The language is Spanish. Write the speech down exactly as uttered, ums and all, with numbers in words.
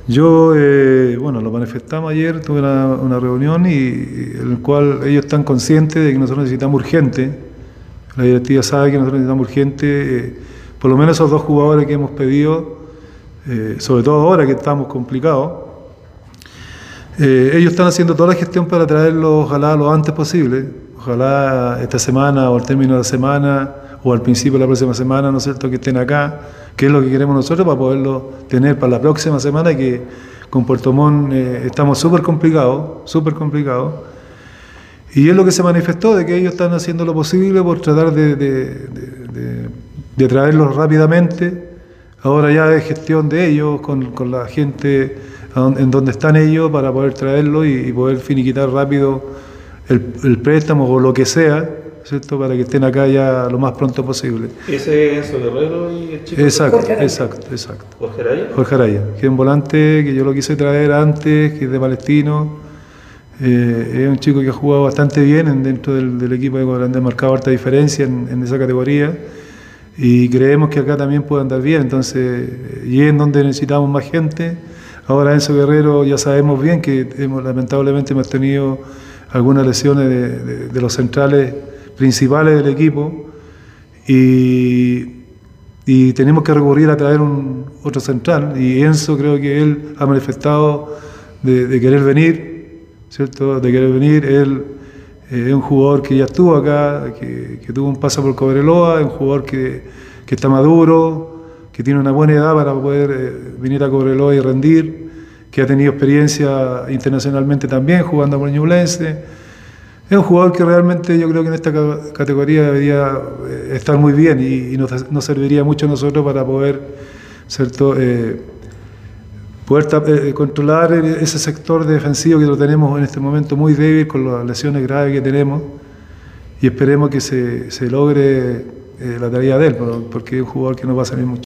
Yo, eh, bueno, lo manifestamos ayer, tuve una, una reunión y, y en el cual ellos están conscientes de que nosotros necesitamos urgente, la directiva sabe que nosotros necesitamos urgente, eh, por lo menos esos dos jugadores que hemos pedido, eh, sobre todo ahora que estamos complicados, eh, ellos están haciendo toda la gestión para traerlos, ojalá lo antes posible, ojalá esta semana o al término de la semana o al principio de la próxima semana, ¿no es cierto?, que estén acá, que es lo que queremos nosotros para poderlo tener para la próxima semana, que con Puerto Montt eh, estamos súper complicados, súper complicados, y es lo que se manifestó, de que ellos están haciendo lo posible por tratar de, de, de, de, de traerlos rápidamente. Ahora ya es gestión de ellos, con, con la gente en donde están ellos, para poder traerlos y, y poder finiquitar rápido el, el préstamo o lo que sea, ¿cierto?, para que estén acá ya lo más pronto posible. ¿Ese es Enzo Guerrero y el chico? Exacto, exacto, exacto. ¿Jorge Araya? Jorge Araya, que es un volante que yo lo quise traer antes, que es de Palestino. Eh, es un chico que ha jugado bastante bien en, dentro del, del equipo de Cobrandés, ha marcado harta diferencia en, en esa categoría, y creemos que acá también puede andar bien, entonces, y es en donde necesitamos más gente. Ahora Enzo Guerrero ya sabemos bien que hemos, lamentablemente hemos tenido algunas lesiones de, de, de los centrales principales del equipo, y, y tenemos que recurrir a traer un otro central, y Enzo creo que él ha manifestado de, de querer venir, ¿cierto?, de querer venir. Él eh, es un jugador que ya estuvo acá, que, que tuvo un paso por Cobreloa, es un jugador que, que está maduro, que tiene una buena edad para poder eh, venir a Cobreloa y rendir, que ha tenido experiencia internacionalmente también jugando por Ñublense. Es un jugador que realmente yo creo que en esta categoría debería eh, estar muy bien, y, y nos, nos serviría mucho a nosotros para poder, ¿cierto?, eh, poder eh, controlar ese sector defensivo que lo tenemos en este momento muy débil con las lesiones graves que tenemos, y esperemos que se, se logre eh, la tarea de él, porque es un jugador que nos va a salir mucho.